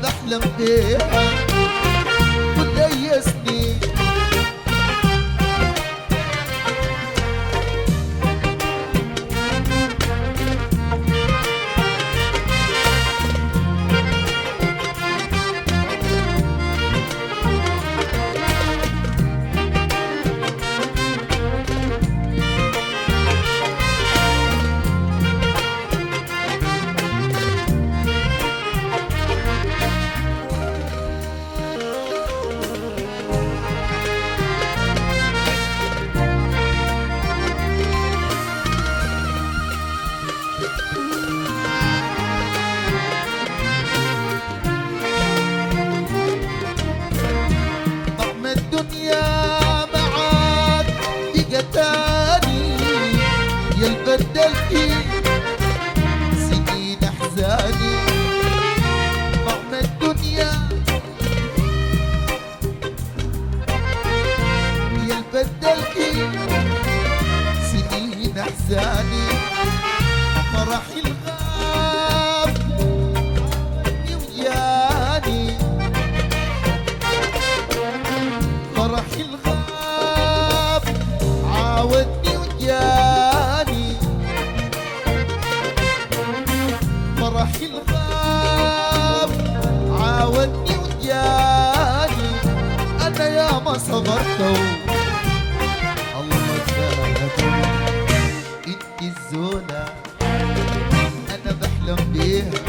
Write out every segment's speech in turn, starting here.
بحلم بيها كل أي سنين. بدلتي سنين احزاني طعم الدنيا يا بدلتي سنين احزاني فرح الغاب وجاني فرح الغاب عاودني وجاني فرح الغاب عاودني وجاني انا يا ما صبرت الله زادك انت الزولة انا بحلم بيها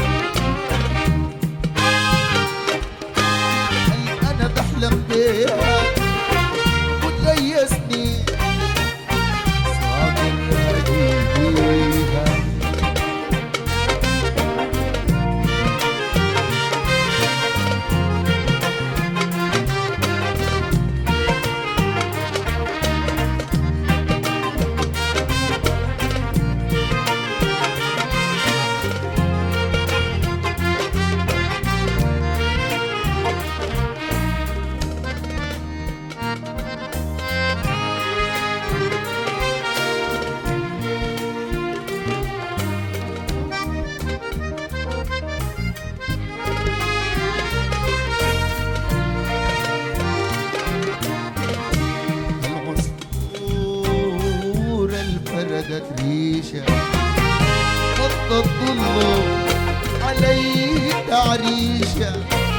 انا بحلم بيها كل اي سنين صابر بيها فردت ريشة غطى الظل علي تعريشة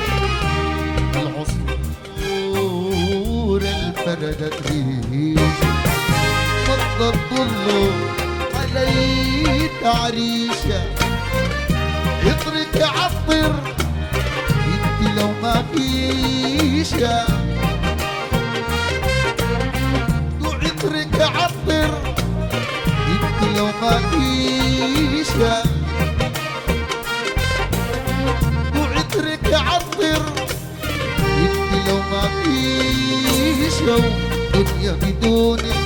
العصفور الفردت ريشة غطى الظل علي تعريشة يطرك عطر انت لو ما فيشة يطرك عطر لو ما فيشة وعطرك عطر انت لو ما فيشة دنيا بدونك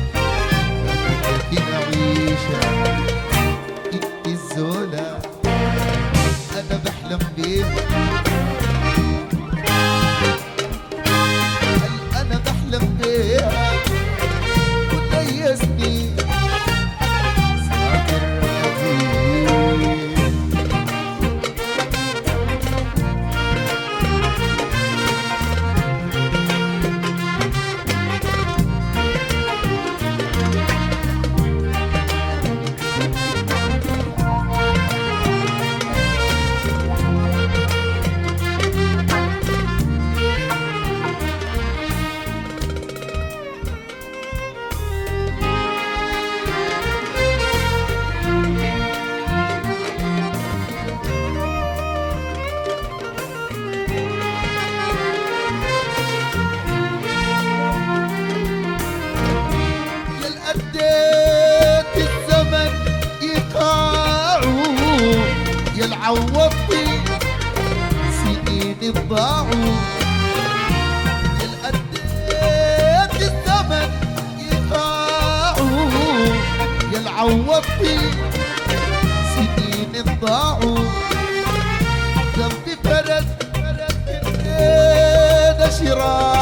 ما نعيشة انت الزولة انا بحلم بيها انا بحلم بيها كل اي سنين عوضتي سنين ضاعوا الأديت الزمن يقاعوا يا عوضتي سنين ضاعوا ذنبي فرد فرد الشراع